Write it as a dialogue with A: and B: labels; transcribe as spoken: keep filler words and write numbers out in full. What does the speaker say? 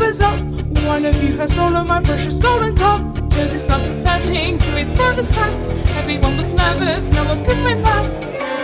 A: neighbors up. One of you has stolen my precious golden cup. Jonesy started searching through his brother's sacks. Everyone was nervous, no one could relax.